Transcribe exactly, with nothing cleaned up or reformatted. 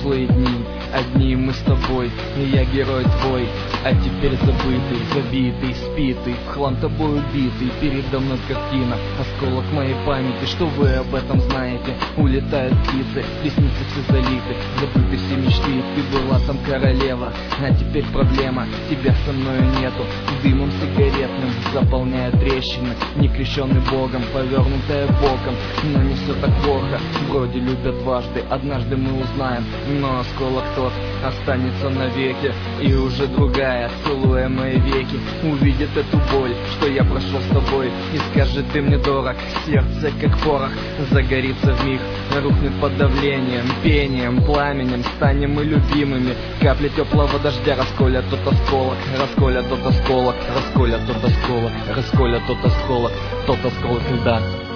прошлые дни, одни мы с тобой, и я герой твой. А теперь забытый, забитый, спитый, в хлам тобой убитый, передо мной картина, осколок моей памяти. Что вы об этом знаете? Улетают птицы, ресницы все залиты, забыты все мечты. Ты была там королева, а теперь проблема, тебя со мною нету. Дымом сигаретным заполняя трещины, не крещенный Богом, повернутая боком. Но не все так плохо, вроде любят дважды, однажды мы узнаем, но осколок тот останется навеки. И уже другая, целуя мои веки, увидит эту боль, что я прошел с тобой, и скажет: ты мне дорог. Сердце как порох загорится вмиг, рухнет под давлением, пением, пламенем. Станем мы любимыми, капли теплого дождя расколят тот осколок, расколят тот осколок, расколят тот осколок, расколят тот осколок, тот осколок льда.